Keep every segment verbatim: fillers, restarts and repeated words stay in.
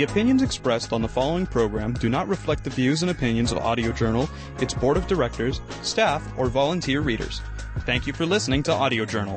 The opinions expressed on the following program do not reflect the views and opinions of Audio Journal, its board of directors, staff, or volunteer readers. Thank you for listening to Audio Journal.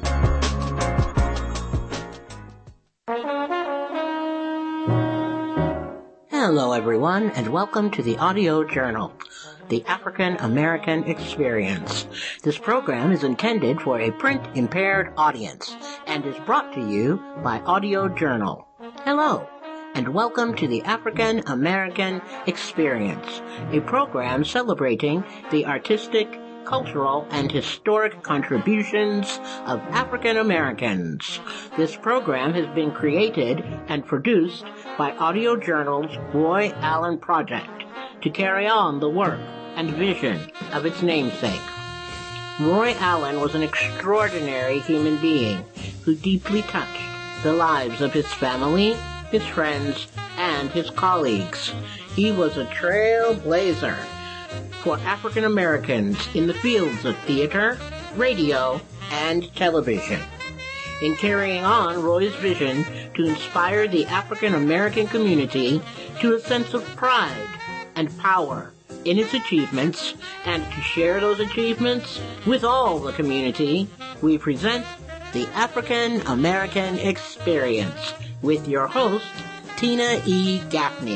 Hello, everyone, and welcome to the Audio Journal, the African American Experience. This program is intended for a print-impaired audience and is brought to you by Audio Journal. Hello, and welcome to the African American Experience, a program celebrating the artistic, cultural, and historic contributions of African Americans. This program has been created and produced by Audio Journal's Roy Allen Project to carry on the work and vision of its namesake. Roy Allen was an extraordinary human being who deeply touched the lives of his family, his friends, and his colleagues. He was a trailblazer for African Americans in the fields of theater, radio, and television. In carrying on Roy's vision to inspire the African American community to a sense of pride and power in its achievements and to share those achievements with all the community, we present the African American Experience with your host, Tina E. Gaffney.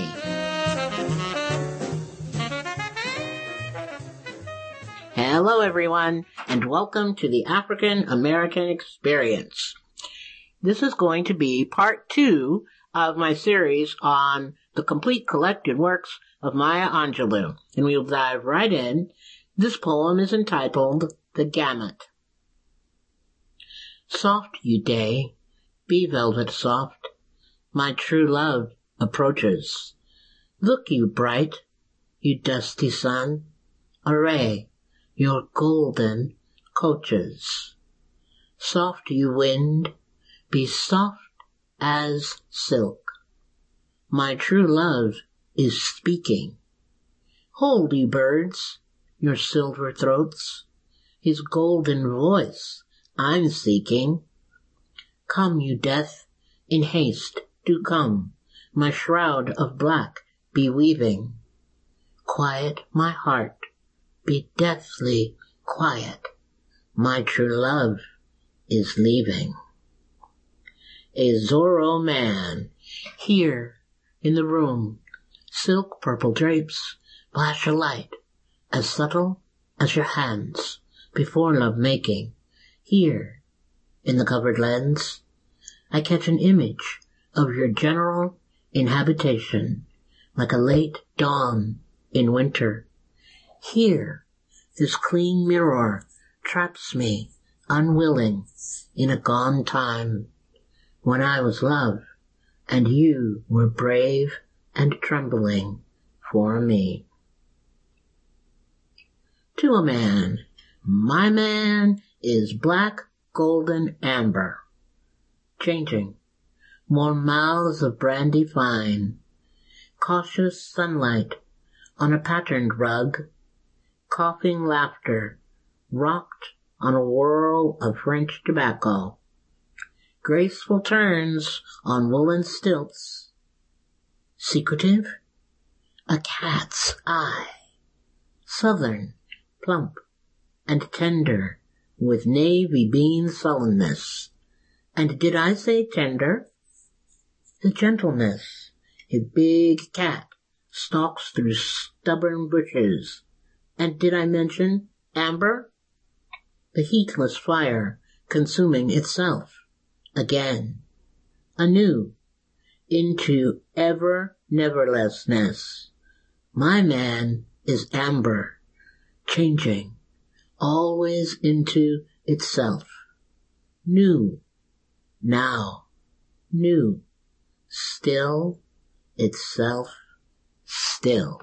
Hello, everyone, and welcome to the African American Experience. This is going to be part two of my series on the complete collected works of Maya Angelou, and we'll dive right in. This poem is entitled The Gamut. Soft, you day, be velvet soft, my true love approaches. Look, you bright, you dusty sun, array your golden coaches. Soft, you wind, be soft as silk. My true love is speaking. Hold, you birds, your silver throats, his golden voice I'm seeking. Come, you death, in haste do come, my shroud of black be weaving. Quiet, my heart, be deathly quiet, my true love is leaving. A Zorro man, here in the room, silk purple drapes flash a light as subtle as your hands before love-making. Here, in the covered lens, I catch an image of your general inhabitation, like a late dawn in winter. Here, this clean mirror traps me, unwilling, in a gone time, when I was love, and you were brave and trembling for me. To a man, my man is black, golden, amber, changing, more mouths of brandy fine, cautious sunlight on a patterned rug, coughing laughter rocked on a whirl of French tobacco, graceful turns on woolen stilts, secretive, a cat's eye, southern, plump, and tender, with navy bean sullenness. And did I say tender? The gentleness. A big cat stalks through stubborn bushes. And did I mention amber? The heatless fire consuming itself. Again, anew, into ever-neverlessness. My man is amber, changing, always into itself. New, now, new, still, itself, still.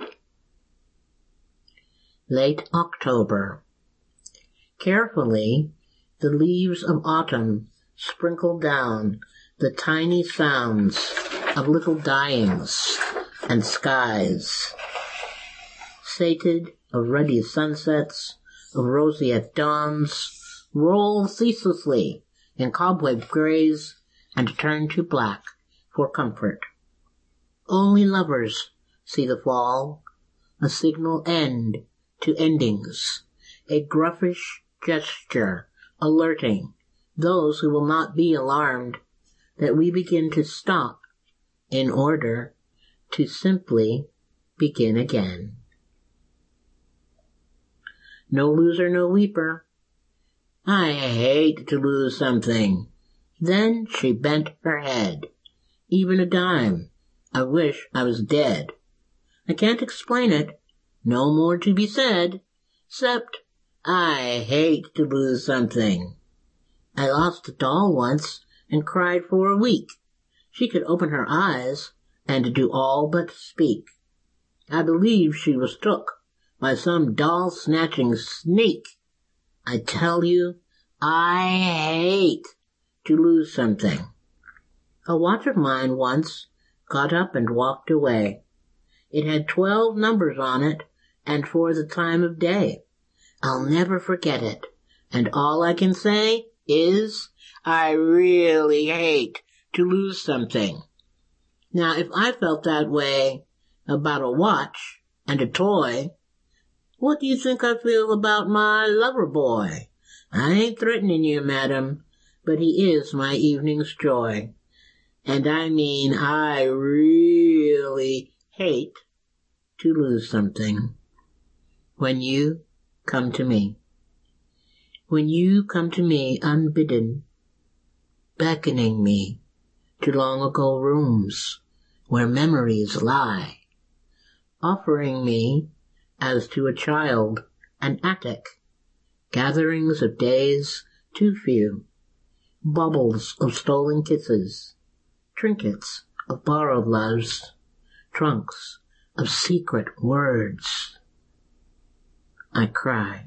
Late October. Carefully, the leaves of autumn sprinkle down the tiny sounds of little dyings and skies. Sated of ruddy sunsets, of roseate dawns, roll ceaselessly in cobweb grays and turn to black for comfort. Only lovers see the fall, a signal end to endings, a gruffish gesture alerting those who will not be alarmed that we begin to stop in order to simply begin again. No loser, no weeper. I hate to lose something. Then she bent her head. Even a dime. I wish I was dead. I can't explain it. No more to be said. Except I hate to lose something. I lost a doll once and cried for a week. She could open her eyes and do all but speak. I believe she was took by some doll-snatching sneak. I tell you, I hate to lose something. A watch of mine once got up and walked away. It had twelve numbers on it, and for the time of day. I'll never forget it, and all I can say is I really hate to lose something. Now, if I felt that way about a watch and a toy, what do you think I feel about my lover boy? I ain't threatening you, madam, but he is my evening's joy. And I mean I really hate to lose something. When you come to me. When you come to me unbidden, beckoning me to long-ago rooms where memories lie, offering me, as to a child, an attic, gatherings of days too few, bubbles of stolen kisses, trinkets of borrowed loves, trunks of secret words. I cry,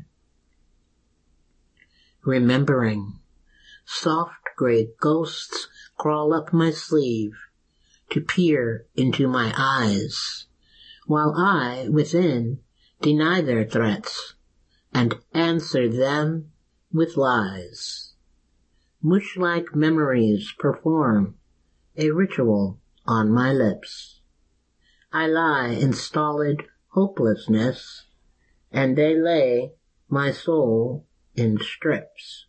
remembering soft gray ghosts crawl up my sleeve to peer into my eyes, while I, within, deny their threats and answer them with lies. Mush-like memories perform a ritual on my lips. I lie in stolid hopelessness, and they lay my soul in strips.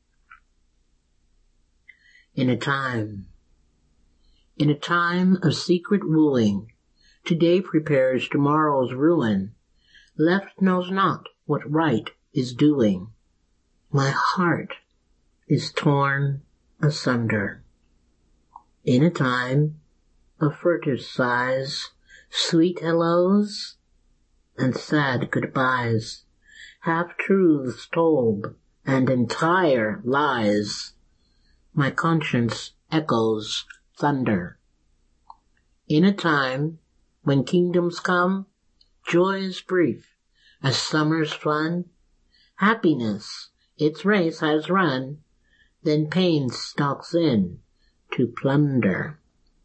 In a time, in a time of secret wooing, today prepares tomorrow's ruin. Left knows not what right is doing. My heart is torn asunder. In a time of furtive sighs, sweet hellos, and sad goodbyes, half-truths told and entire lies, my conscience echoes thunder. In a time when kingdoms come, joy is brief as summer's fun, happiness its race has run, then pain stalks in to plunder.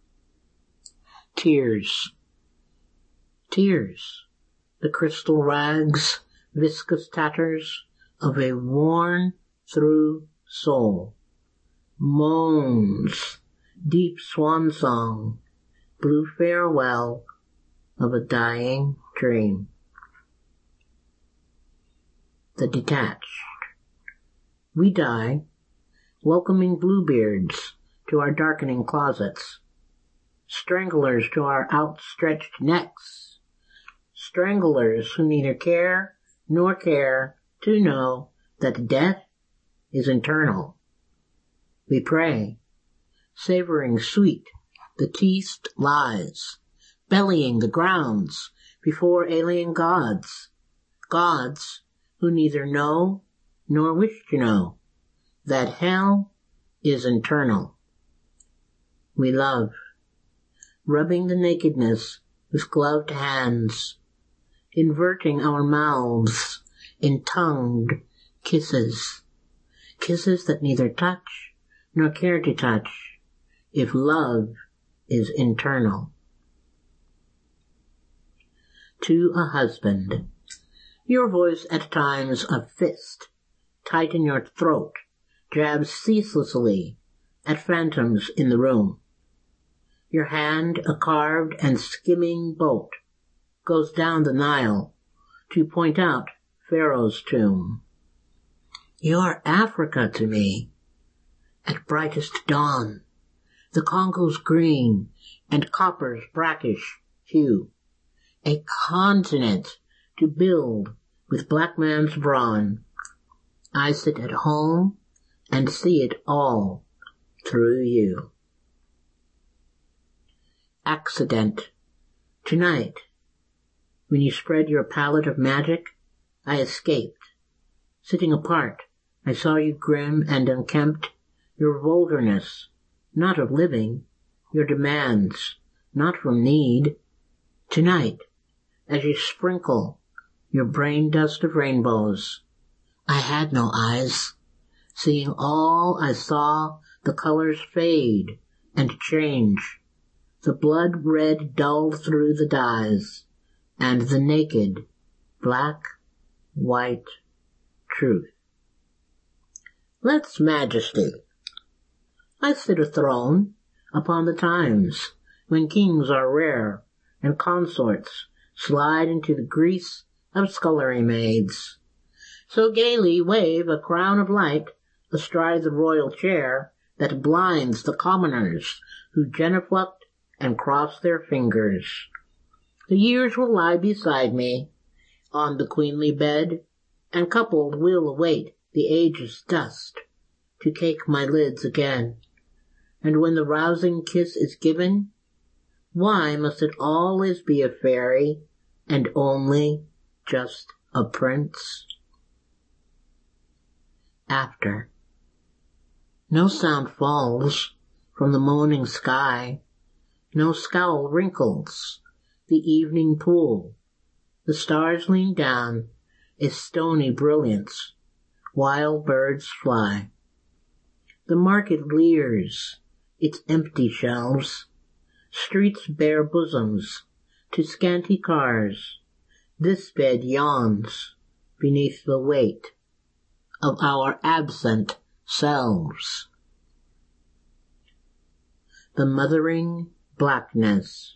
Tears, tears, the crystal rags, viscous tatters of a worn-through soul. Moans, deep swan song, blue farewell of a dying dream. The detached. We die, welcoming bluebeards to our darkening closets, stranglers to our outstretched necks, stranglers who neither care nor care to know that death is internal. We pray, savoring sweet the teased lies, bellying the grounds before alien gods, gods who neither know nor wish to know that hell is internal. We love, rubbing the nakedness with gloved hands, inverting our mouths in tongued kisses, kisses that neither touch nor care to touch, if love is internal. To a husband, your voice at times a fist, tight in your throat, jabs ceaselessly at phantoms in the room. Your hand, a carved and skimming boat, goes down the Nile to point out Pharaoh's tomb. You're Africa to me, at brightest dawn, the Congo's green and copper's brackish hue, a continent to build with black man's brawn. I sit at home and see it all through you. Accident. Tonight, when you spread your palette of magic, I escaped. Sitting apart, I saw you grim and unkempt, your vulgarness, not of living, your demands, not from need. Tonight, as you sprinkle your brain dust of rainbows, I had no eyes. Seeing all, I saw the colors fade and change, the blood red dulled through the dyes, and the naked, black, white truth. Let's majesty. I sit a throne upon the times when kings are rare and consorts slide into the grease of scullery maids. So gaily wave a crown of light astride the royal chair that blinds the commoners who genuflect and cross their fingers. The years will lie beside me on the queenly bed, and coupled will await the age's dust to cake my lids again. And when the rousing kiss is given, why must it always be a fairy and only just a prince? After. No sound falls from the moaning sky, no scowl wrinkles the evening pool. The stars lean down, a stony brilliance, while birds fly. The market leers its empty shelves, streets bare bosoms to scanty cars. This bed yawns beneath the weight of our absent selves. The mothering blackness.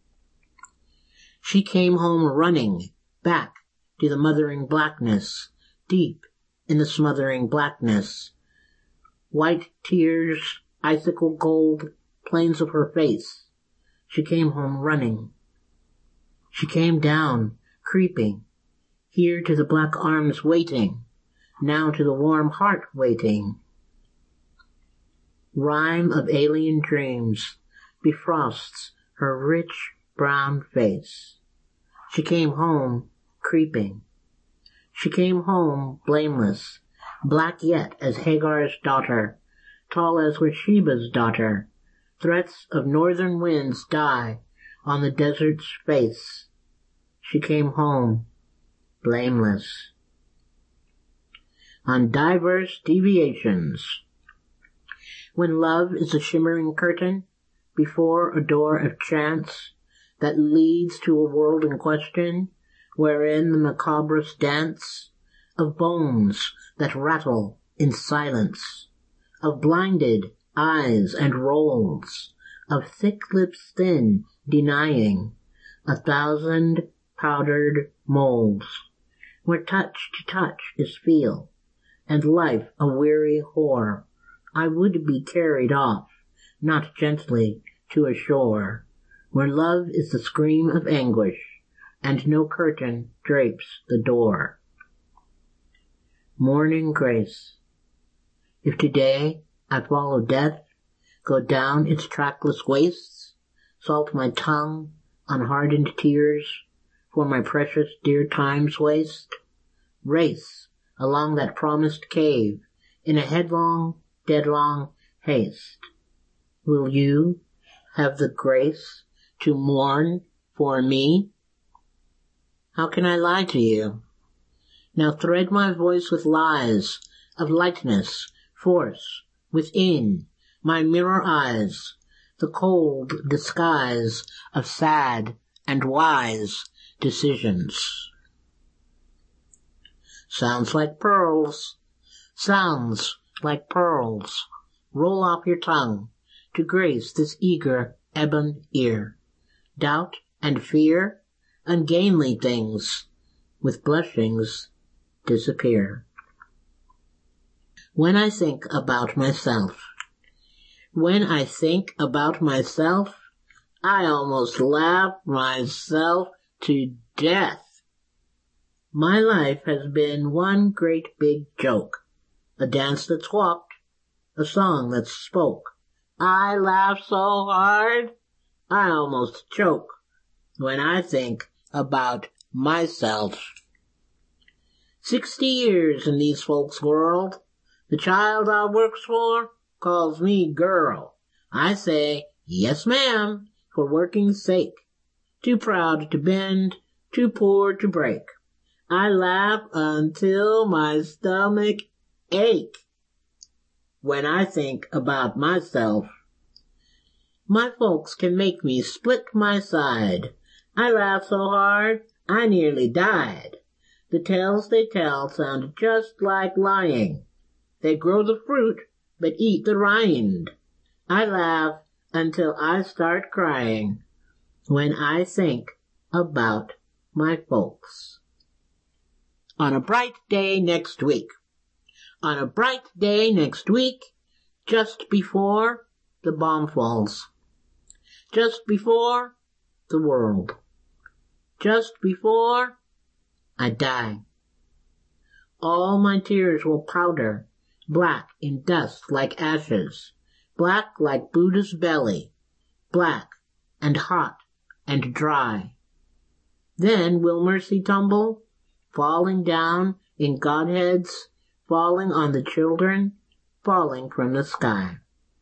She came home running back to the mothering blackness, deep in the smothering blackness. White tears, icicle gold, plains of her face. She came home running. She came down, creeping, here to the black arms waiting, now to the warm heart waiting. Rime of alien dreams befrosts her rich brown face. She came home, creeping. She came home, blameless, black yet as Hagar's daughter, tall as was Sheba's daughter. Threats of northern winds die on the desert's face. She came home, blameless. On diverse deviations. When love is a shimmering curtain before a door of chance that leads to a world in question, wherein the macabrous dance of bones that rattle in silence, of blinded eyes and rolls, of thick lips thin denying a thousand powdered molds, where touch to touch is feel, and life a weary whore, I would be carried off, not gently to a shore, where love is the scream of anguish, and no curtain drapes the door. Morning grace. If today I follow death, go down its trackless wastes, salt my tongue on hardened tears, for my precious dear time's waste, race along that promised cave in a headlong, deadlong haste. Will you have the grace to mourn for me? How can I lie to you? Now thread my voice with lies of lightness, force, within my mirror eyes, the cold disguise of sad and wise decisions. Sounds like pearls, sounds like pearls, roll off your tongue to grace this eager ebon ear. Doubt and fear, ungainly things, with blushings disappear. When I think about myself, when I think about myself, I almost laugh myself to death. My life has been one great big joke, a dance that's walked, a song that's spoke. I laugh so hard, I almost choke when I think about myself. Sixty years in these folks' world, the child I works for calls me girl. I say, yes ma'am, for working's sake. Too proud to bend, too poor to break. I laugh until my stomach ache when I think about myself. My folks can make me split my side. I laugh so hard, I nearly died. The tales they tell sound just like lying. They grow the fruit, but eat the rind. I laugh until I start crying when I think about my folks. On a bright day next week, on a bright day next week, just before the bomb falls, just before the world, just before I die, all my tears will powder, black in dust like ashes, black like Buddha's belly, black and hot and dry. Then will mercy tumble, falling down in Godheads, falling on the children, falling from the sky.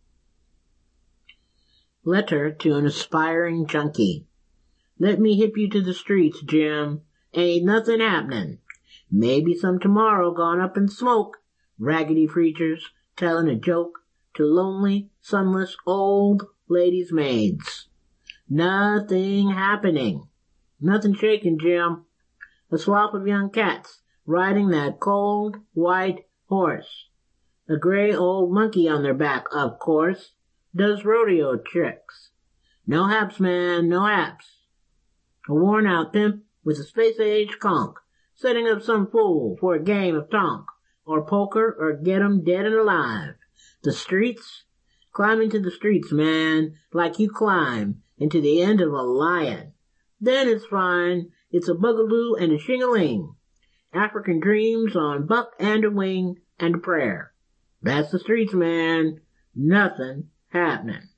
Letter to an aspiring junkie. Let me hip you to the streets, Jim. Ain't nothing happening. Maybe some tomorrow gone up in smoke. Raggedy preachers telling a joke to lonely, sunless old ladies' maids. Nothing happening. Nothing shaking, Jim. A swap of young cats riding that cold, white horse. A gray old monkey on their back, of course, does rodeo tricks. No haps, man, no haps. A worn-out pimp with a space-age conch, setting up some fool for a game of tonk, or poker, or get 'em dead and alive. The streets? Climb into the streets, man, like you climb into the end of a lion. Then it's fine. It's a bugaloo and a shing-a-ling. African dreams on buck and a wing and a prayer. That's the streets, man. Nothing happening.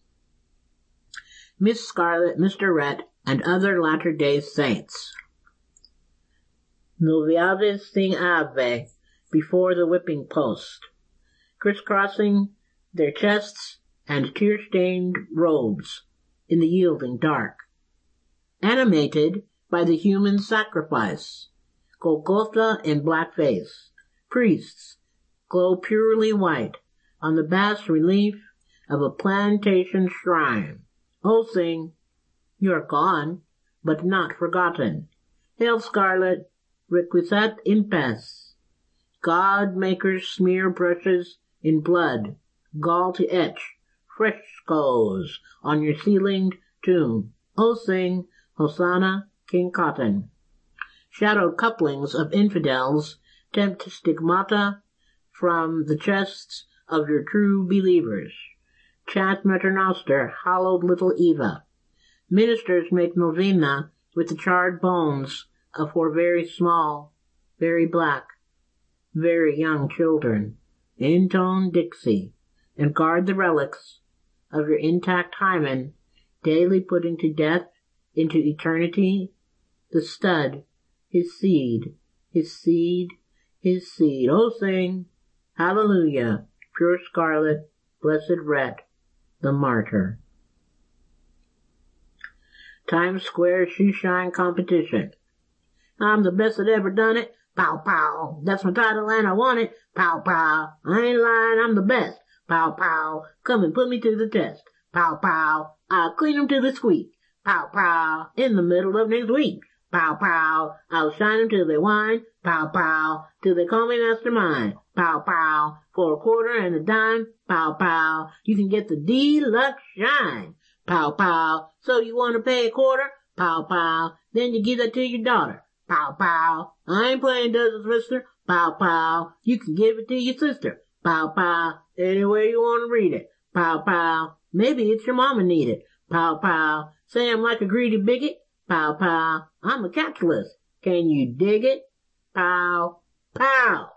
Miss Scarlet, Mister Rhett, and other Latter-day Saints. Noviades sing Ave before the whipping post, crisscrossing their chests and tear-stained robes in the yielding dark. Animated by the human sacrifice, Golgotha in blackface, priests glow purely white on the bas-relief of a plantation shrine. Oh, sing, you're gone, but not forgotten. Hail, Scarlet, requiescat in pace. God-makers smear brushes in blood, gall to etch frescoes on your ceilinged tomb. Oh, sing, Hosanna, King Cotton. Shadowed couplings of infidels tempt stigmata from the chests of your true believers. Chant Maternoster, hallowed little Eva. Ministers make novena with the charred bones of four very small, very black, very young children. Intone Dixie, and guard the relics of your intact hymen, daily putting to death into eternity the stud, his seed, his seed, his seed. Oh, sing, hallelujah, pure Scarlet, blessed Rhett, the martyr. Times Square shoeshine competition. I'm the best that ever done it. Pow, pow. That's my title and I want it. Pow, pow. I ain't lying, I'm the best. Pow, pow. Come and put me to the test. Pow, pow. I'll clean 'em to the squeak. Pow, pow. In the middle of next week. Pow, pow. I'll shine 'em till they whine. Pow, pow. Till they call me mastermind. Pow, pow. For a quarter and a dime. Pow, pow. You can get the deluxe shine. Pow, pow. So you want to pay a quarter? Pow, pow. Then you give that to your daughter. Pow, pow. I ain't playing dozens, mister. Pow, pow. You can give it to your sister. Pow, pow. Any way you want to read it. Pow, pow. Maybe it's your mama need it. Pow, pow. Say I'm like a greedy bigot. Pow, pow. I'm a capitalist. Can you dig it? Pow, pow.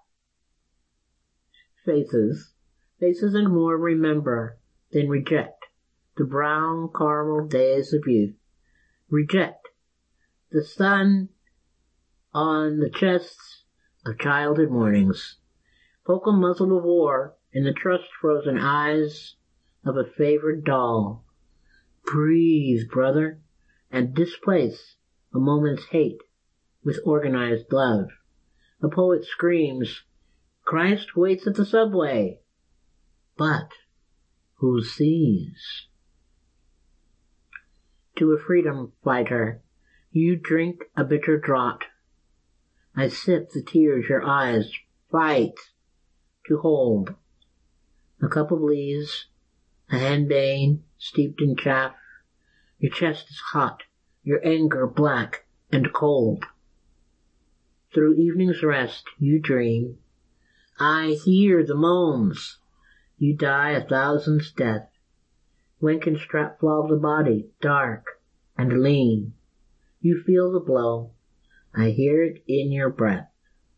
Faces. Faces and more remember, then reject the brown caramel days of youth. Reject the sun on the chests of childhood mornings. Poke a muzzle of war in the trust-frozen eyes of a favored doll. Breathe, brother, and displace a moment's hate with organized love. A poet screams, Christ waits at the subway. But who sees? To a freedom fighter, you drink a bitter draught. I sip the tears your eyes fight to hold. A cup of lees, a henbane steeped in chaff. Your chest is hot, your anger black and cold. Through evening's rest you dream. I hear the moans. You die a thousand's death. When can strap flog the body, dark and lean? You feel the blow. I hear it in your breath.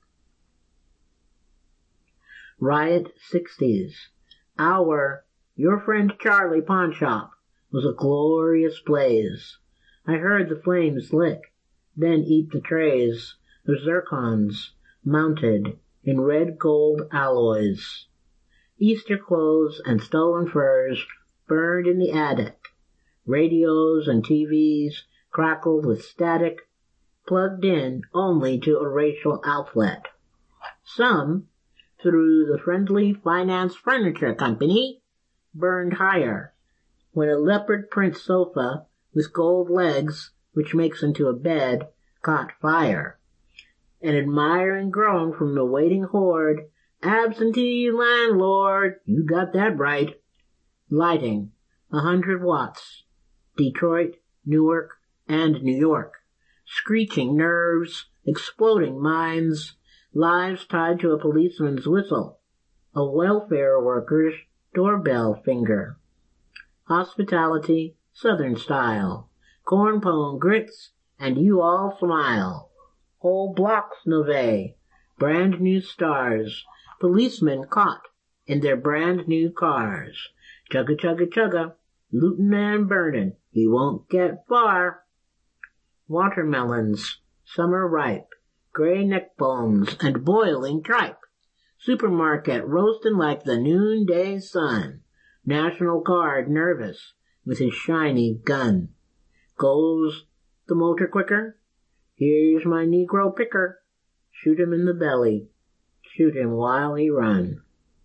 Riot sixties. Our, your friend Charlie pawn shop was a glorious blaze. I heard the flames lick, then eat the trays of zircons mounted in red gold alloys. Easter clothes and stolen furs burned in the attic. Radios and T Vs crackled with static, plugged in only to a racial outlet. Some, through the friendly finance furniture company, burned higher when a leopard print sofa with gold legs, which makes into a bed, caught fire. An admiring groan from the waiting horde, absentee landlord, you got that right. Lighting, a hundred watts. Detroit, Newark, and New York. Screeching nerves, exploding minds, lives tied to a policeman's whistle, a welfare worker's doorbell finger. Hospitality, Southern style, corn pone grits, and you all smile. Whole blocks Nove, brand new stars, policemen caught in their brand new cars. Chugga chugga chugga, lootin' and burnin', he won't get far. Watermelons, summer ripe, gray neck bones, and boiling tripe. Supermarket roasting like the noonday sun. National Guard nervous with his shiny gun. Goes the motor quicker? Here's my Negro picker. Shoot him in the belly. Shoot him while he run.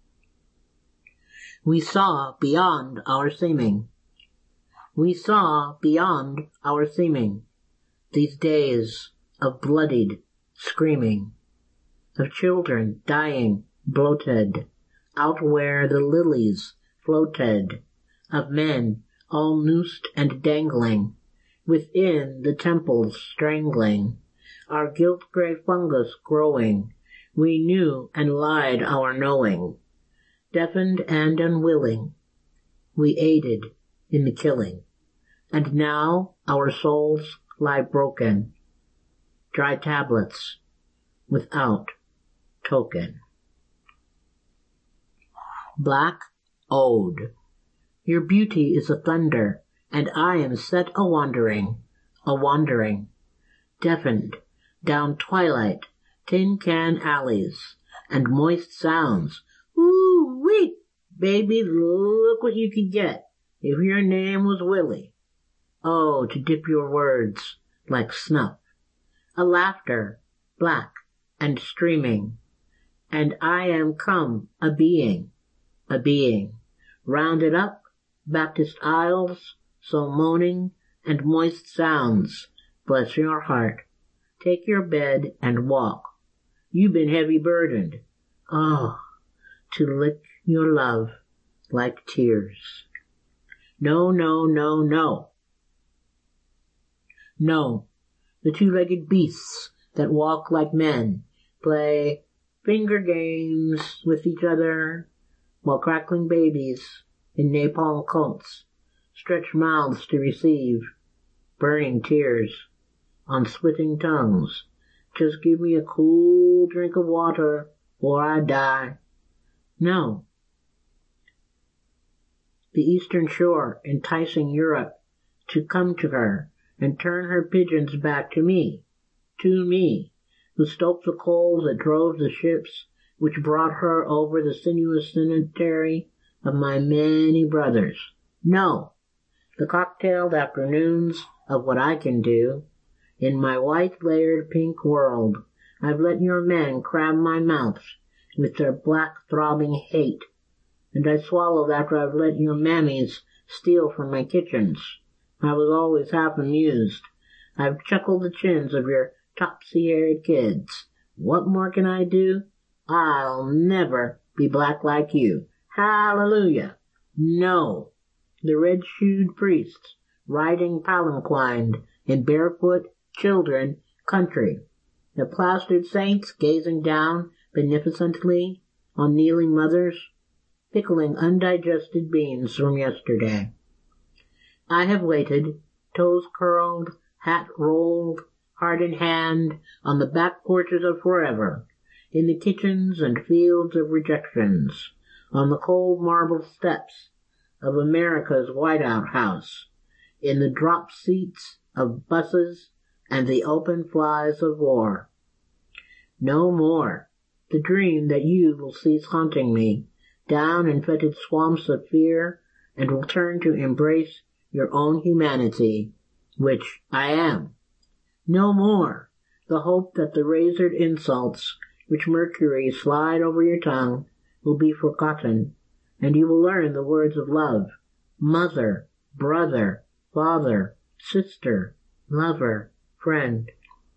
We saw beyond our seeming. We saw beyond our seeming. These days of bloodied screaming. Of children dying bloated. Out where the lilies floated. Of men all noosed and dangling. Within the temples strangling. Our guilt-gray fungus growing. We knew and lied our knowing. Deafened and unwilling, we aided in the killing. And now our souls lie broken. Dry tablets without token. Black Ode. Your beauty is a thunder, and I am set a-wandering, a-wandering. Deafened down twilight, tin can alleys, and moist sounds. Ooh-wee! Baby, look what you could get if your name was Willie. Oh, to dip your words like snuff. A laughter, black and streaming. And I am come a being, a being. Rounded up, Baptist aisles, so moaning, and moist sounds. Bless your heart. Take your bed and walk. You've been heavy burdened. Oh, to lick your love like tears. No, no, no, no. No, the two-legged beasts that walk like men play finger games with each other, while crackling babies in napalm coats stretch mouths to receive burning tears on splitting tongues. Just give me a cool drink of water or I die. No. The Eastern Shore enticing Europe to come to her and turn her pigeons back to me, to me, who stoked the coals that drove the ships which brought her over the sinuous cemetery of my many brothers. No, the cocktailed afternoons of what I can do. In my white-layered pink world, I've let your men cram my mouth with their black throbbing hate, and I swallowed after I've let your mammies steal from my kitchens. I was always half amused. I've chuckled the chins of your topsy-haired kids. What more can I do? I'll never be black like you. Hallelujah! No, the red-shoed priests riding palanquined in barefoot children country, the plastered saints gazing down beneficently on kneeling mothers, pickling undigested beans from yesterday. I have waited, toes curled, hat rolled, heart in hand, on the back porches of forever, in the kitchens and fields of rejections, on the cold marble steps of America's whiteout house, in the drop seats of buses and the open flies of war. No more the dream that you will cease haunting me down in fetid swamps of fear and will turn to embrace your own humanity, which I am. No more the hope that the razored insults which Mercury slide over your tongue will be forgotten, and you will learn the words of love, mother, brother, father, sister, lover, friend.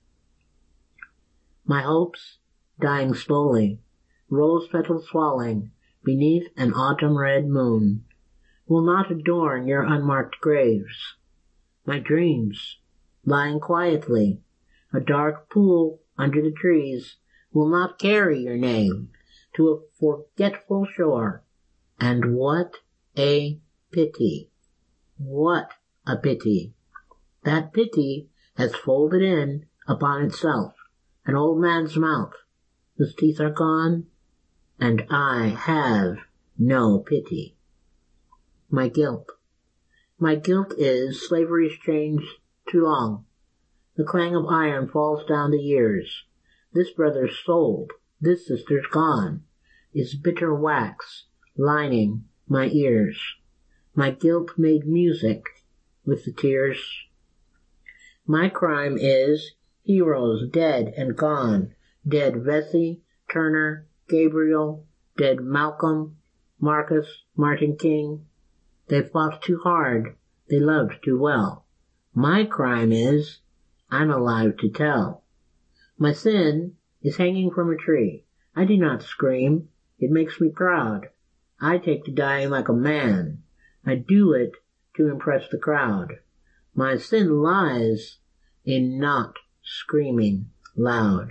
My hopes, dying slowly, rose petals falling beneath an autumn red moon, will not adorn your unmarked graves. My dreams, lying quietly, a dark pool under the trees, will not carry your name to a forgetful shore. And what a pity! What a pity! That pity has folded in upon itself an old man's mouth, whose teeth are gone, and I have no pity. My guilt. My guilt is slavery's chains too long. The clang of iron falls down the years. This brother's sold, this sister's gone, is bitter wax lining my ears. My guilt made music with the tears. My crime is heroes dead and gone, dead Vesey, Turner, Gabriel, dead Malcolm, Marcus, Martin King. They fought too hard, they loved too well. My crime is I'm alive to tell. My sin is hanging from a tree. I do not scream. It makes me proud. I take to dying like a man. I do it to impress the crowd. My sin lies in not screaming loud.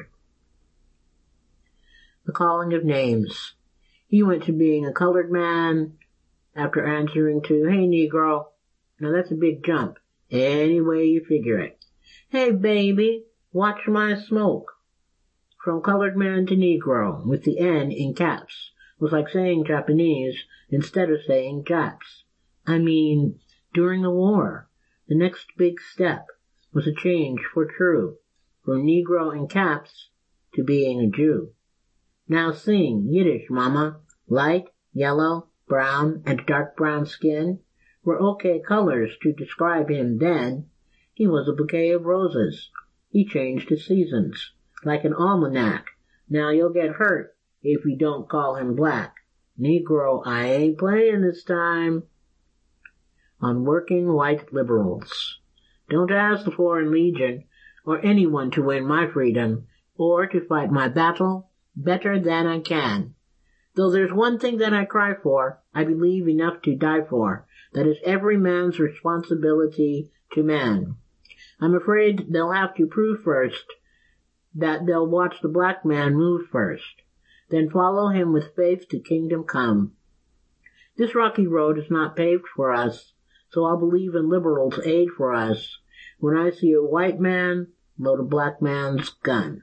The calling of names. He went to being a colored man after answering to, "Hey, Negro." Now that's a big jump, any way you figure it. "Hey, baby, watch my smoke." From colored man to Negro, with the N in caps, was like saying Japanese instead of saying Japs. I mean, during the war, the next big step was a change for true, from Negro in caps to being a Jew. Now sing Yiddish, mama. Light, yellow, brown, and dark brown skin were okay colors to describe him then. He was a bouquet of roses. He changed his seasons, like an almanac. Now you'll get hurt if you don't call him black. Negro, I ain't playing this time. On working white liberals. Don't ask the Foreign Legion or anyone to win my freedom or to fight my battle better than I can. Though there's one thing that I cry for, I believe enough to die for, That is every man's responsibility to man. I'm afraid they'll have to prove first that they'll watch the black man move first, then follow him with faith to kingdom come. This rocky road is not paved for us, so I'll believe in liberals' aid for us when I see a white man load a black man's gun.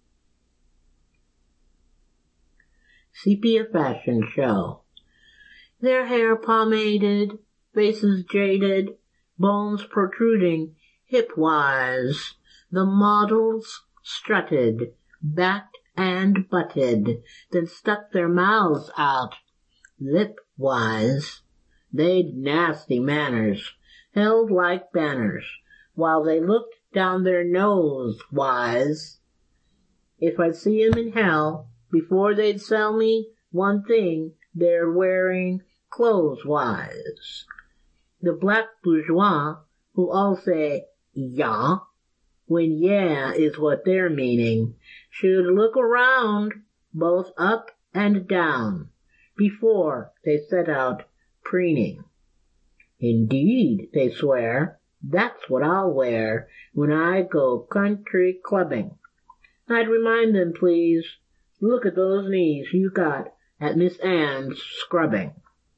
Sepia Fashion Show. Their hair pomaded, faces jaded, bones protruding hip-wise, the models strutted, backed and butted, then stuck their mouths out lip-wise. They'd nasty manners, held like banners, while they looked down their nose-wise. If I'd see 'em in hell, before they'd sell me one thing they're wearing clothes-wise. The black bourgeois, who all say, yeah, when yeah is what they're meaning, should look around, both up and down, before they set out preening. Indeed, they swear, that's what I'll wear when I go country clubbing. I'd remind them, please, look at those knees you got at Miss Ann's scrubbing.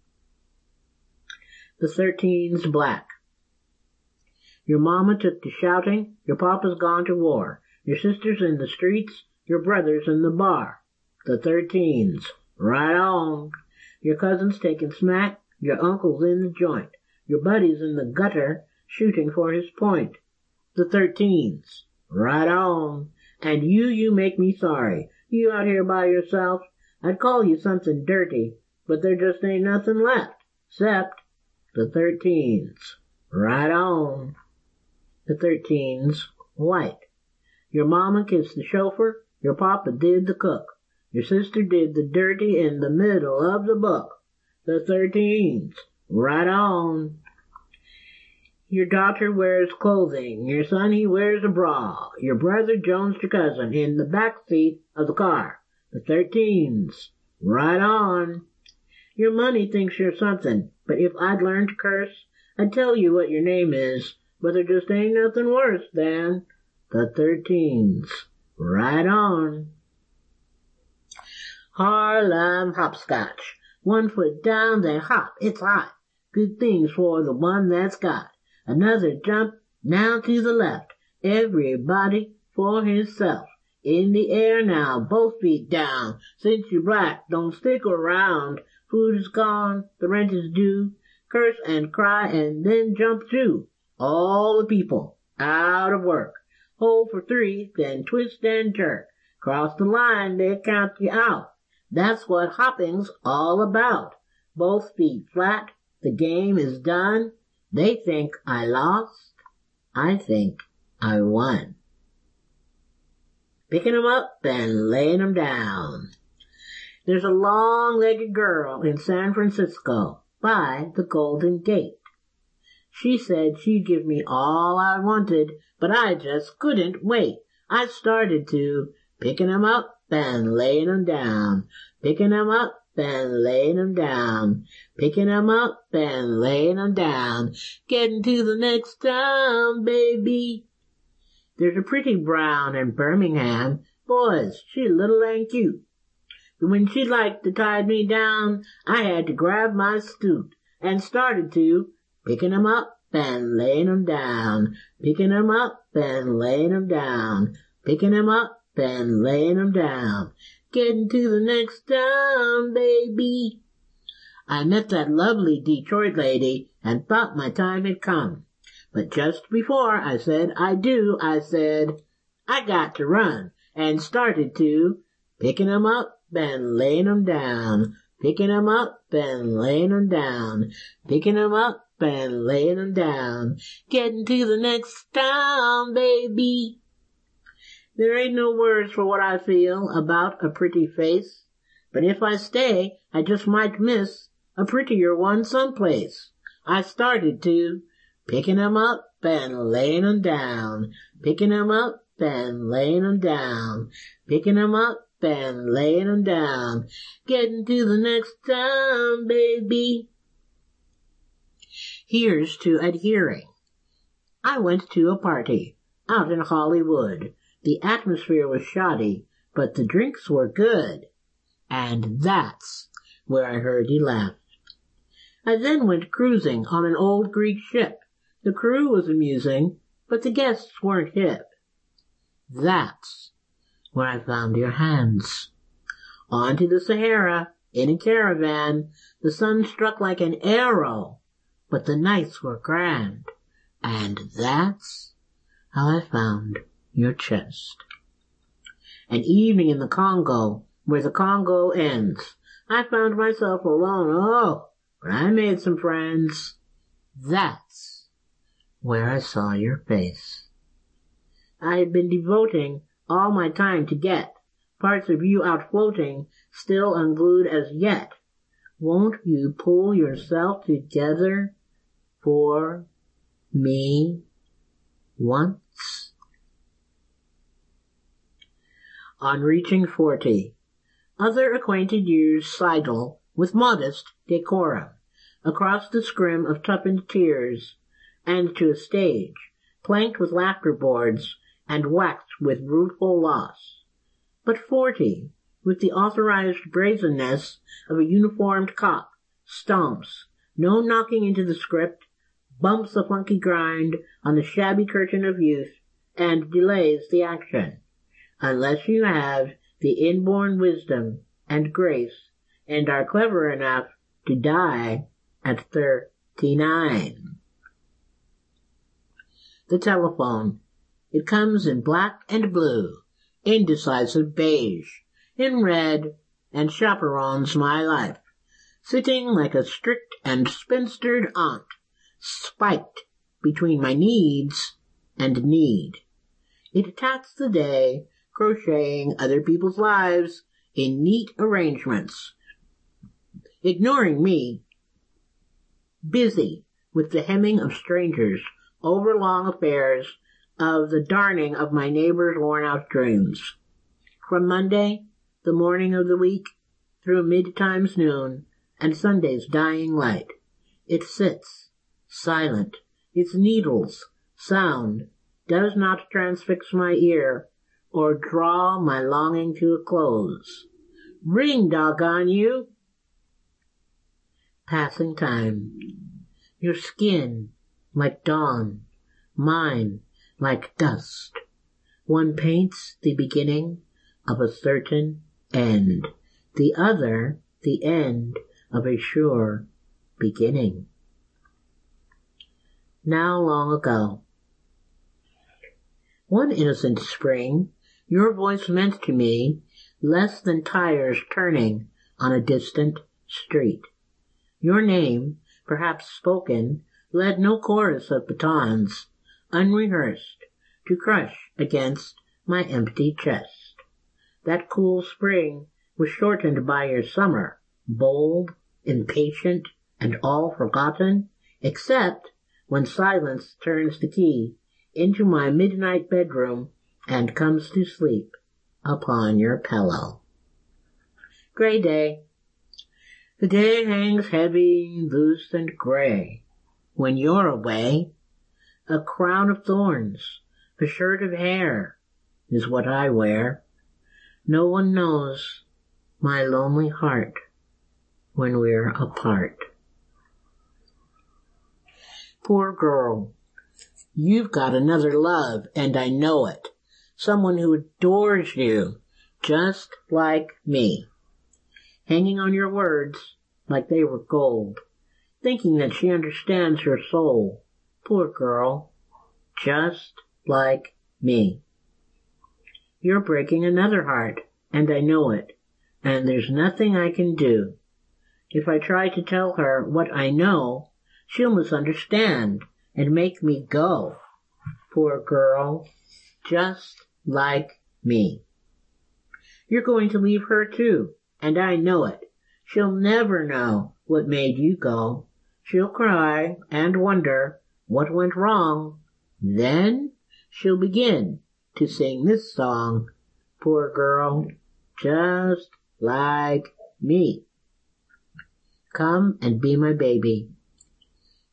The thirteen's black. Your mama took to shouting, your papa's gone to war, your sister's in the streets, your brother's in the bar. The thirteens, right on. Your cousin's taking smack, your uncle's in the joint, your buddy's in the gutter shooting for his point. The thirteens, right on. And you, you make me sorry. You out here by yourself, I'd call you something dirty, but there just ain't nothing left, except the thirteens, right on. The thirteens, white. Your mama kissed the chauffeur, your papa did the cook, your sister did the dirty in the middle of the book. The thirteens, right on. Your daughter wears clothing, your son he wears a bra, your brother jones your cousin in the back seat of the car. The thirteens, right on. Your money thinks you're something, but if I'd learned to curse, I'd tell you what your name is, but there just ain't nothing worse than the thirteens, right on. Harlem hopscotch, one foot down, then hop, it's hot. Good things for the one that's got. Another jump, now to the left. Everybody for himself. In the air now, both feet down. Since you're black, don't stick around. Food is gone, the rent is due. Curse and cry and then jump too. All the people out of work. Hold for three, then twist and jerk. Cross the line, they count you out. That's what hopping's all about. Both feet flat, the game is done. They think I lost, I think I won. Picking 'em up and laying 'em down. There's a long-legged girl in San Francisco by the Golden Gate. She said she'd give me all I wanted, but I just couldn't wait. I started to, picking 'em up and laying 'em down, picking 'em up and laying 'em down, picking 'em up and laying 'em down, getting to the next town, baby. There's a pretty brown in Birmingham, boys, she's little and cute. But when she liked to tie me down, I had to grab my scoot and started to, picking 'em up and laying 'em down, picking 'em up and laying 'em down, picking 'em up and laying 'em down, getting to the next town, baby. I met that lovely Detroit lady and thought my time had come. But just before I said I do, I said, I got to run, and started to, picking 'em up and laying 'em down, picking 'em up and laying 'em down, picking 'em up and laying 'em down, getting to the next town, baby. There ain't no words for what I feel about a pretty face, but if I stay, I just might miss a prettier one someplace. I started to, picking 'em up and laying 'em down, picking 'em up and laying 'em down, picking 'em up and laying 'em down, getting to the next town, baby. Here's to adhering. I went to a party out in Hollywood. The atmosphere was shoddy, but the drinks were good. And that's where I heard you laugh. I then went cruising on an old Greek ship. The crew was amusing, but the guests weren't hip. That's where I found your hands. On to the Sahara, in a caravan. The sun struck like an arrow, but the nights were grand. And that's how I found your chest. An evening in the Congo, where the Congo ends. I found myself alone, oh, but I made some friends. That's where I saw your face. I had been devoting all my time to get parts of you out floating, still unglued as yet. Won't you pull yourself together for me once? On reaching forty, other acquainted years sidle with modest decorum across the scrim of toughened tears, and to a stage planked with laughter boards and waxed with rueful loss. But forty, with the authorized brazenness of a uniformed cop, stomps, no knocking into the script, bumps a funky grind on the shabby curtain of youth, and delays the action, unless you have the inborn wisdom and grace and are clever enough to die at thirty-nine. The telephone. It comes in black and blue, indecisive beige, in red, and chaperones my life, sitting like a strict and spinstered aunt, spiked between my needs and need. It tats the day, crocheting other people's lives in neat arrangements, ignoring me, busy with the hemming of strangers over long affairs of the darning of my neighbor's worn-out dreams. From Monday, the morning of the week, through mid-times noon, and Sunday's dying light, it sits, silent, its needles, sound, does not transfix my ear, or draw my longing to a close. Ring, doggone you! Passing time. Your skin, like dawn, mine, like dust. One paints the beginning of a certain end, the other the end of a sure beginning. Now long ago. One innocent spring, your voice meant to me less than tires turning on a distant street. Your name, perhaps spoken, led no chorus of batons, unrehearsed, to crush against my empty chest. That cool spring was shortened by your summer, bold, impatient, and all forgotten, except when silence turns the key into my midnight bedroom and comes to sleep upon your pillow. Gray day. The day hangs heavy, loose, and gray. When you're away, a crown of thorns, a shirt of hair, is what I wear. No one knows my lonely heart when we're apart. Poor girl, you've got another love, and I know it. Someone who adores you, just like me. Hanging on your words like they were gold, thinking that she understands your soul. Poor girl, just like me. You're breaking another heart, and I know it, and there's nothing I can do. If I try to tell her what I know, she'll misunderstand and make me go. Poor girl, just like me. You're going to leave her too, and I know it. She'll never know what made you go. She'll cry and wonder what went wrong. Then she'll begin to sing this song. Poor girl, just like me. Come and be my baby.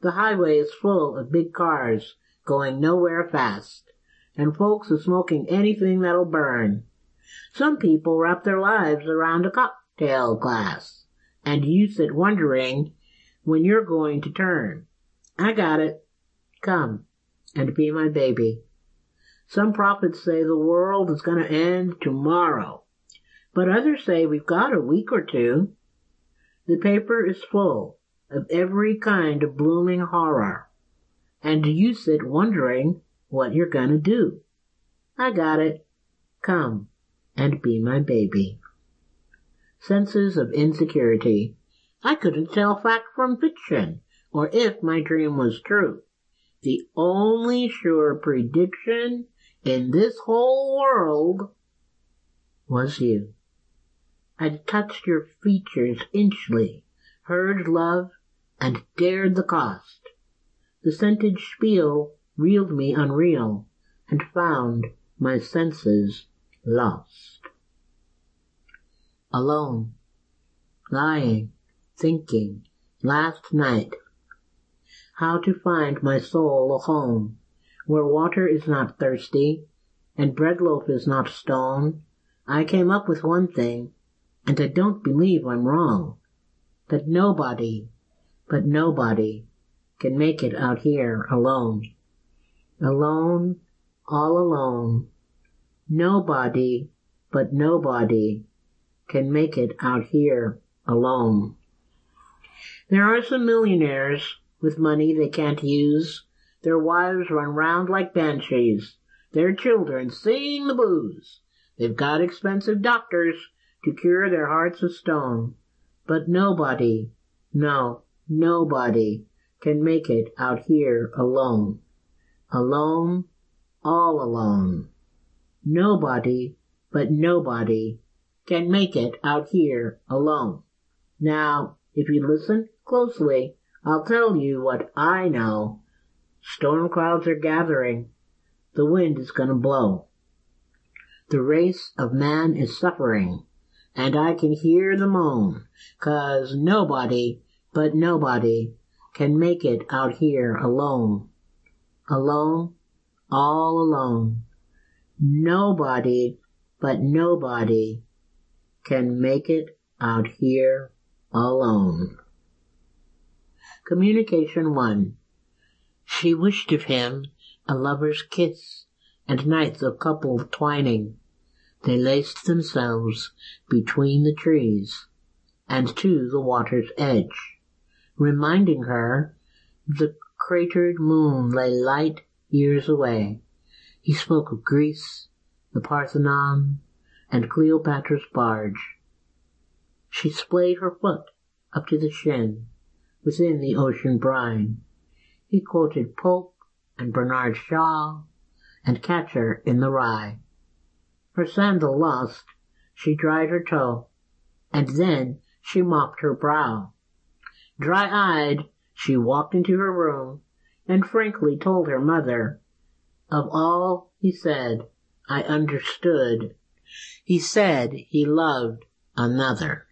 The highway is full of big cars going nowhere fast, and folks are smoking anything that'll burn. Some people wrap their lives around a cocktail glass, and you sit wondering when you're going to turn. I got it. Come and be my baby. Some prophets say the world is going to end tomorrow, but others say we've got a week or two. The paper is full of every kind of blooming horror, and you sit wondering what you're going to do. I got it. Come and be my baby. Senses of insecurity. I couldn't tell fact from fiction, or if my dream was true. The only sure prediction in this whole world was you. I'd touched your features inchly, heard love, and dared the cost. The scented spiel reeled me unreal, and found my senses lost. Alone, lying, thinking, last night, how to find my soul a home, where water is not thirsty, and bread loaf is not stone. I came up with one thing, and I don't believe I'm wrong, that nobody, but nobody, can make it out here alone. Alone, all alone. Nobody, but nobody, can make it out here alone. There are some millionaires with money they can't use. Their wives run round like banshees. Their children sing the blues. They've got expensive doctors to cure their hearts of stone. But nobody, no, nobody, can make it out here alone. Alone, all alone. Nobody, but nobody, can make it out here alone. Now, if you listen closely, I'll tell you what I know. Storm clouds are gathering. The wind is gonna blow. The race of man is suffering, and I can hear the moan, 'cause nobody, but nobody, can make it out here alone. Alone, all alone. Nobody, but nobody, can make it out here alone. Communication one. She wished of him a lover's kiss, and nights of coupled twining. They laced themselves between the trees, and to the water's edge, reminding her the cratered moon lay light years away. He spoke of Greece, the Parthenon, and Cleopatra's barge. She splayed her foot up to the shin within the ocean brine. He quoted Pope and Bernard Shaw and Catcher in the Rye. Her sandal lost, she dried her toe, and then she mopped her brow. Dry-eyed, she walked into her room and frankly told her mother, of all he said, I understood. He said he loved another.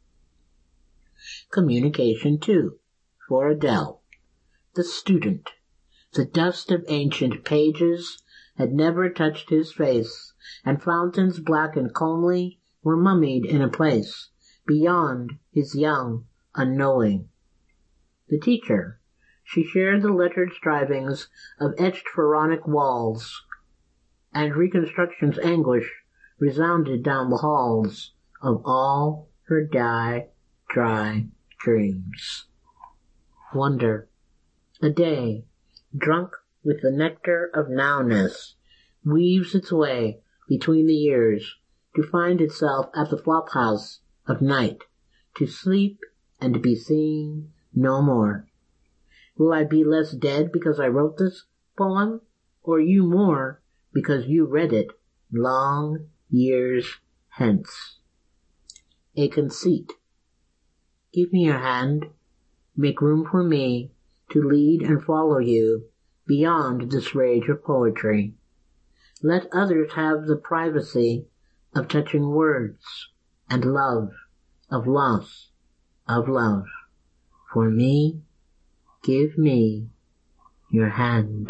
Communication two, for Adele. The student. The dust of ancient pages had never touched his face, and fountains black and comely were mummied in a place beyond his young unknowing. The teacher. She shared the lettered strivings of etched pharaonic walls, and Reconstruction's anguish resounded down the halls of all her die, dry dreams. Wonder. A day, drunk with the nectar of nowness, weaves its way between the years to find itself at the flophouse of night, to sleep and be seen no more. Will I be less dead because I wrote this poem, or you more because you read it long years hence? A conceit. Give me your hand. Make room for me to lead and follow you beyond this rage of poetry. Let others have the privacy of touching words and love, of loss, of love. For me, Give me your hand.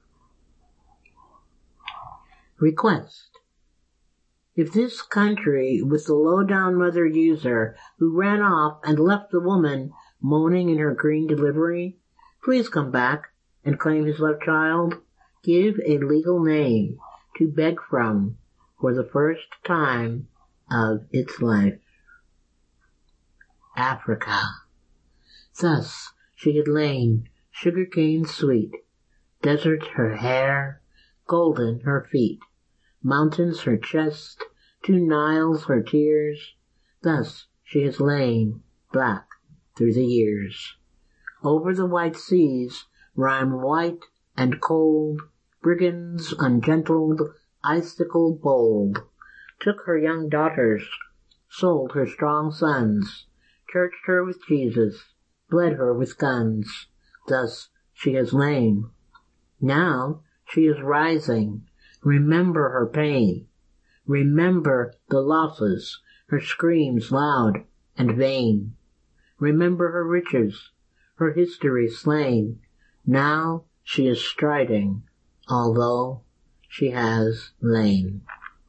Request. If this country with the low-down mother user who ran off and left the woman moaning in her green delivery, please come back and claim his left child, give a legal name to beg from for the first time of its life. Africa. Thus she had lain, sugar-cane sweet, desert her hair, golden her feet, mountains her chest, two Niles her tears. Thus she has lain, black through the years. Over the white seas rhyme white and cold, brigands ungentled, icicle bold, took her young daughters, sold her strong sons, churched her with Jesus, bled her with guns. Thus she has lain. Now she is rising. Remember her pain. Remember the losses, her screams loud and vain. Remember her riches, her history slain. Now she is striding, although she has lain.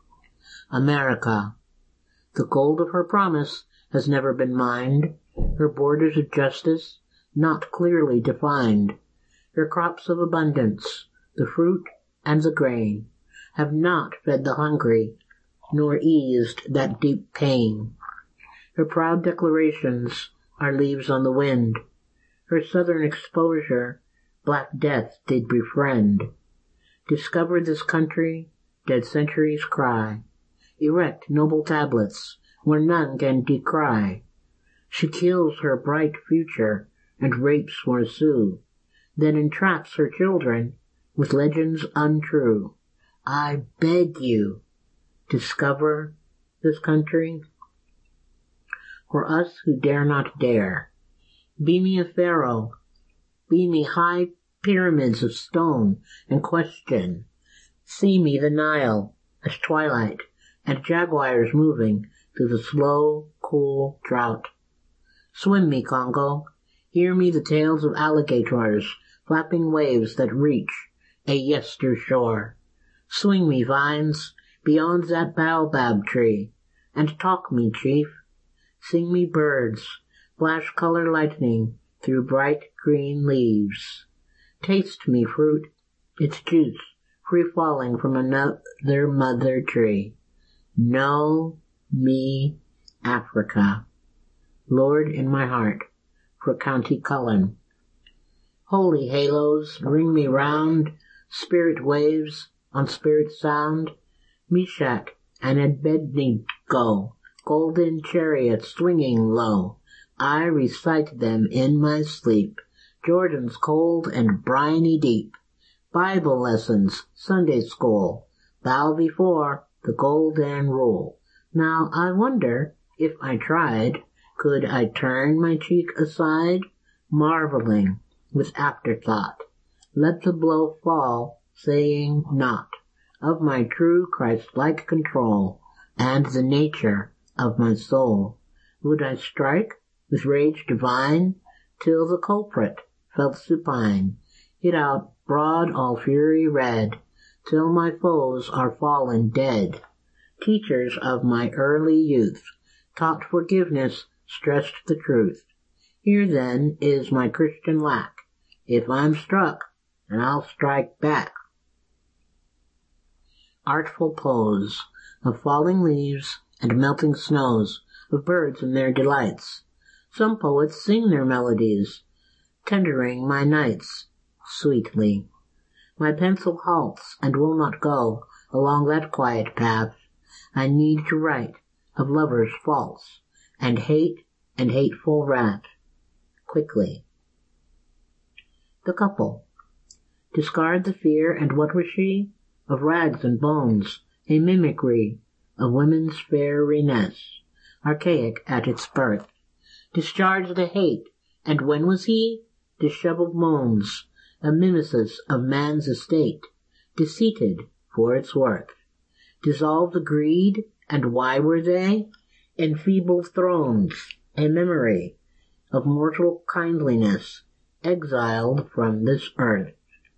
America. The gold of her promise has never been mined, her borders of justice not clearly defined. Her crops of abundance, the fruit and the grain, have not fed the hungry, nor eased that deep pain. Her proud declarations are leaves on the wind. Her southern exposure Black Death did befriend. Discover this country, dead centuries cry. Erect noble tablets where none can decry. She kills her bright future and rapes for Sioux, then entraps her children with legends untrue. I beg you, discover this country. For us who dare not dare, be me a pharaoh, be me high pyramids of stone and question. See me the Nile as twilight and jaguars moving through the slow, cool drought. Swim me, Congo, hear me the tales of alligators, flapping waves that reach a yester shore. Swing me, vines, beyond that baobab tree, and talk me, chief. Sing me, birds, flash color lightning through bright green leaves. Taste me, fruit, its juice free falling from another mother tree. Know me, Africa, Lord in my heart, for County Cullen. Holy halos, ring me round, spirit waves on spirit sound. Meshach and Abednego, golden chariots swinging low. I recite them in my sleep, Jordan's cold and briny deep. Bible lessons, Sunday school, bow before the golden rule. Now I wonder, if I tried, could I turn my cheek aside, marveling with afterthought, let the blow fall, saying not of my true Christ-like control and the nature of my soul. Would I strike with rage divine till the culprit felt supine, hit out broad all fury red, till my foes are fallen dead. Teachers of my early youth taught forgiveness, stressed the truth. Here then is my Christian lack. If I'm struck, and I'll strike back. Artful pose of falling leaves and melting snows, of birds and their delights. Some poets sing their melodies, tendering my nights sweetly. My pencil halts and will not go along that quiet path. I need to write of lovers false, and hate and hateful wrath. Quickly. The couple. Discard the fear, and what was she? Of rags and bones, a mimicry of women's fairiness, archaic at its birth. Discharge the hate, and when was he? Disheveled moans, a mimesis of man's estate, deceited for its worth. Dissolve the greed, and why were they? Enfeebled thrones, a memory of mortal kindliness, exiled from this earth.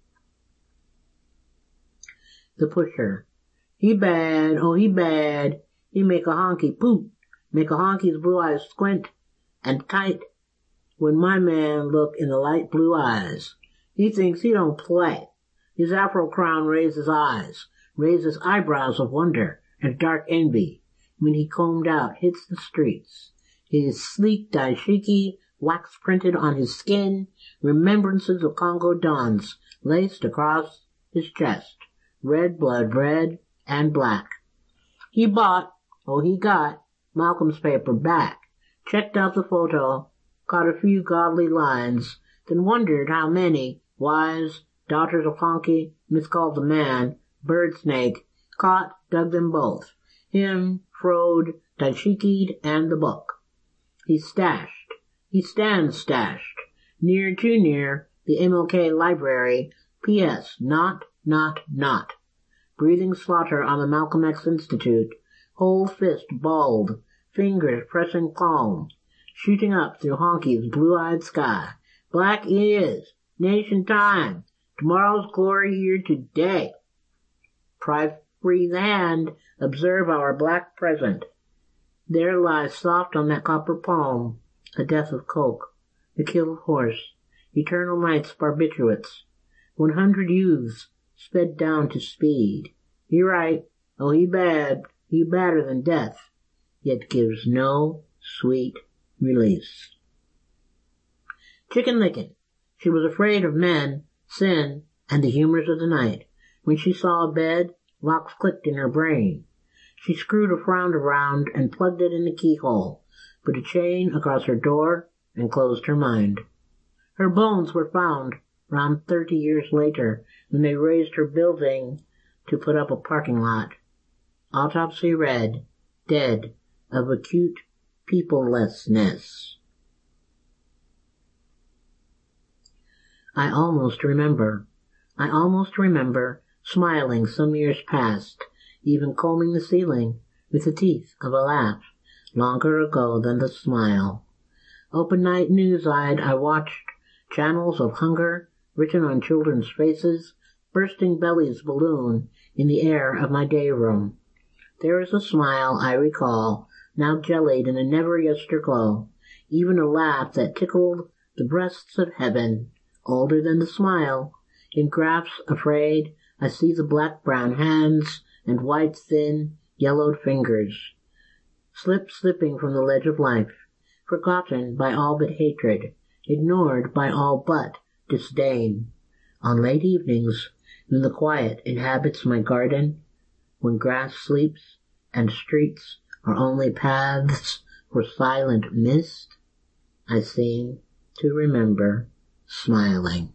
The pusher. He bad, oh he bad. He make a honky poop, make a honky's blue eyes squint and tight. When my man look in the light blue eyes, he thinks he don't play. His afro crown raises eyes, raises eyebrows of wonder and dark envy. When he combed out hits the streets, his sleek dashiki wax printed on his skin, remembrances of Congo dons laced across his chest, red blood red and black. He bought, oh he got, Malcolm's paper back, checked out the photo, caught a few godly lines, then wondered how many wise daughters of Honky miscalled the man, bird snake, caught, dug them both, him, Frode, Daishiki'd, and the book. He stashed, he stands stashed, near too near the M L K library, P S not, not, not. Breathing slaughter on the Malcolm X Institute, whole fist balled, fingers pressing palm, shooting up through Honky's blue-eyed sky. Black is, nation time, tomorrow's glory here today. Pry free the hand, observe our black present. There lies soft on that copper palm, a death of coke, the kill of horse, eternal night's barbiturates. One hundred youths sped down to speed. He right, oh he bad, he badder than death, yet gives no sweet release. Chicken lickin'. She was afraid of men, sin, and the humors of the night. When she saw a bed, locks clicked in her brain. She screwed a frown around and plugged it in the keyhole, put a chain across her door, and closed her mind. Her bones were found round thirty years later when they raised her building to put up a parking lot. Autopsy read, dead of acute peoplelessness. I almost remember, I almost remember smiling some years past, even combing the ceiling with the teeth of a laugh, longer ago than the smile. Open night news-eyed I watched channels of hunger written on children's faces, bursting bellies balloon in the air of my day room. There is a smile I recall, now jellied in a never-yesterglow, even a laugh that tickled the breasts of heaven, older than the smile. In graphs afraid, I see the black-brown hands and white, thin, yellowed fingers, slip slipping from the ledge of life, forgotten by all but hatred, ignored by all but disdain. On late evenings, when the quiet inhabits my garden, when grass sleeps and streets are only paths for silent mist, I seem to remember smiling.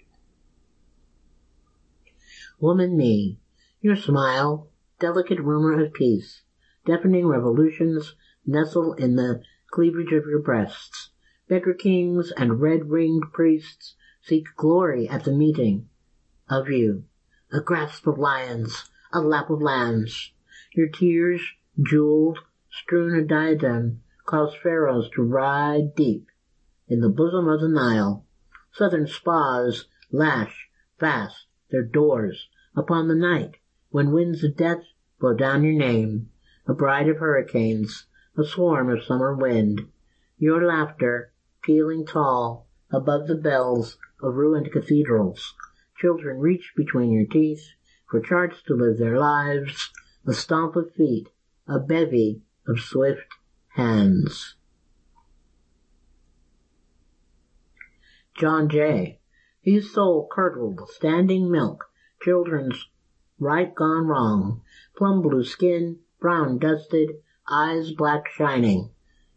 Woman me, your smile, delicate rumor of peace, deafening revolutions nestle in the cleavage of your breasts. Beggar kings and red-ringed priests seek glory at the meeting of you. A grasp of lions, a lap of lambs. Your tears, jeweled, strewn a diadem, cause pharaohs to ride deep in the bosom of the Nile. Southern spas lash fast their doors upon the night when winds of death blow down your name, a bride of hurricanes, a swarm of summer wind. Your laughter, pealing tall above the bells of ruined cathedrals. Children reach between your teeth for charts to live their lives, a stomp of feet, a bevy of swift hands. John Jay. His soul curdled, standing milk, children's right gone wrong, plum blue skin, brown dusted, eyes black shining.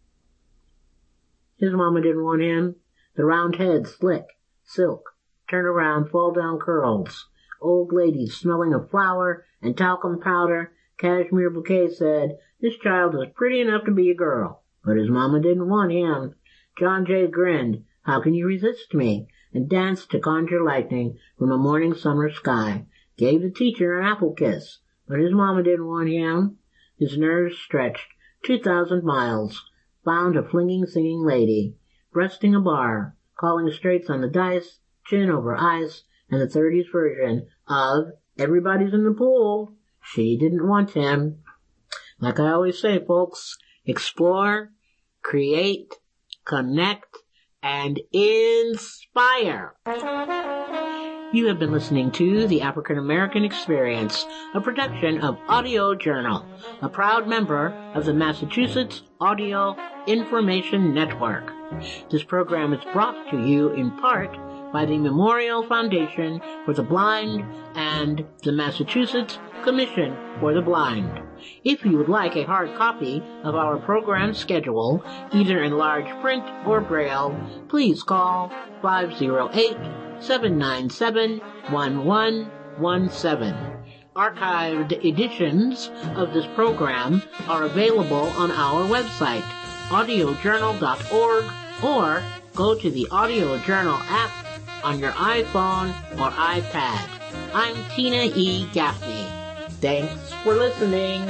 His mama didn't want him. The round head, slick, silk, turn around, fall down curls. Old ladies smelling of flour and talcum powder, cashmere bouquet said, this child is pretty enough to be a girl. But his mama didn't want him. John Jay grinned, how can you resist me? And danced to conjure lightning from a morning summer sky. Gave the teacher an apple kiss, but his mama didn't want him. His nerves stretched two thousand miles. Found a flinging, singing lady, breasting a bar, calling straights on the dice, chin over eyes, and the thirties version of Everybody's in the Pool. She didn't want him. Like I always say, folks, explore, create, connect, and inspire. You have been listening to The African American Experience, a production of Audio Journal, a proud member of the Massachusetts Audio Information Network. This program is brought to you in part by the Memorial Foundation for the Blind and the Massachusetts Commission for the Blind. If you would like a hard copy of our program schedule, either in large print or braille, please call five oh eight, seven nine seven, one one one seven. Archived editions of this program are available on our website, audio journal dot org, or go to the Audio Journal app on your iPhone or iPad. I'm Tina E. Gaffney. Thanks for listening.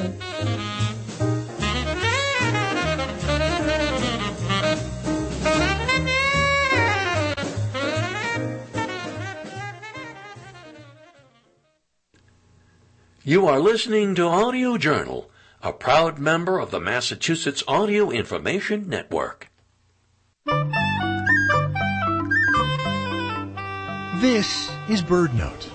You are listening to Audio Journal, a proud member of the Massachusetts Audio Information Network. This is BirdNote.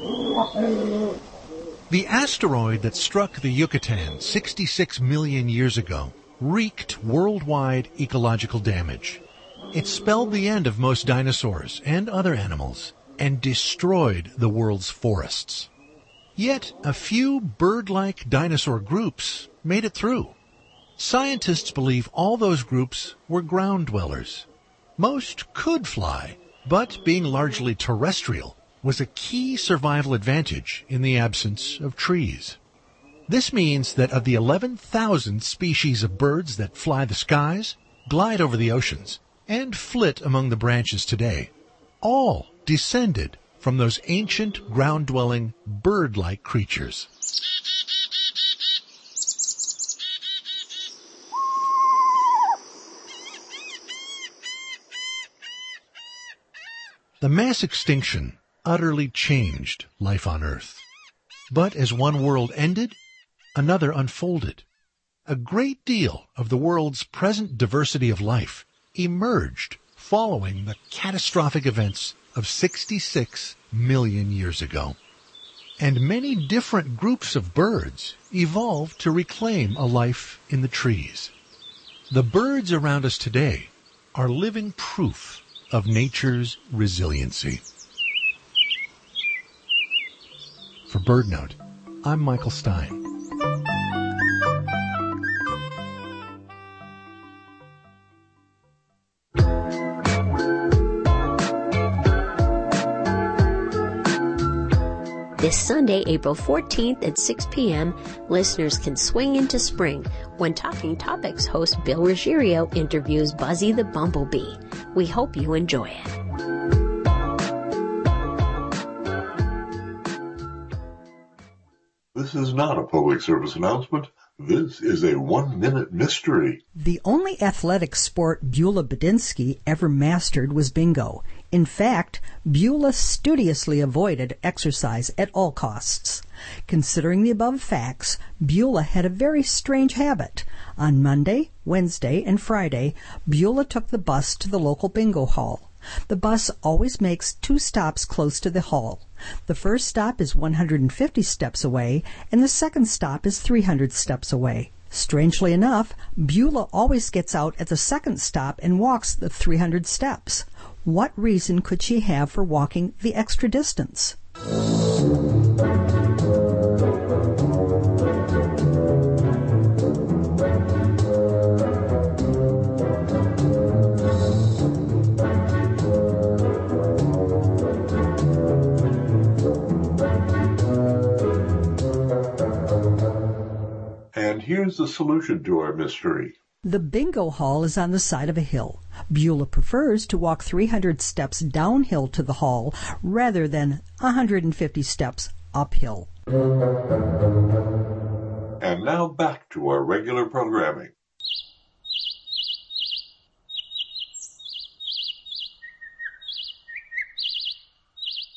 The asteroid that struck the Yucatan sixty-six million years ago wreaked worldwide ecological damage. It spelled the end of most dinosaurs and other animals and destroyed the world's forests. Yet a few bird-like dinosaur groups made it through. Scientists believe all those groups were ground dwellers. Most could fly, but being largely terrestrial was a key survival advantage in the absence of trees. This means that of the eleven thousand species of birds that fly the skies, glide over the oceans, and flit among the branches today, all descended from those ancient ground-dwelling bird-like creatures. The mass extinction utterly changed life on Earth. But as one world ended, another unfolded. A great deal of the world's present diversity of life emerged following the catastrophic events of sixty-six million years ago. And many different groups of birds evolved to reclaim a life in the trees. The birds around us today are living proof of nature's resiliency. For BirdNote, I'm Michael Stein. This Sunday, April fourteenth at six p.m., listeners can swing into spring when Talking Topics host Bill Ruggiero interviews Buzzy the Bumblebee. We hope you enjoy it. This is not a public service announcement. This is a one-minute mystery. The only athletic sport Beulah Badinsky ever mastered was bingo. In fact, Beulah studiously avoided exercise at all costs. Considering the above facts, Beulah had a very strange habit. On Monday, Wednesday, and Friday, Beulah took the bus to the local bingo hall. The bus always makes two stops close to the hall. The first stop is one hundred fifty steps away, and the second stop is three hundred steps away. Strangely enough, Beulah always gets out at the second stop and walks the three hundred steps. What reason could she have for walking the extra distance? And here's the solution to our mystery. The bingo hall is on the side of a hill. Beulah prefers to walk three hundred steps downhill to the hall rather than one hundred fifty steps uphill. And now back to our regular programming.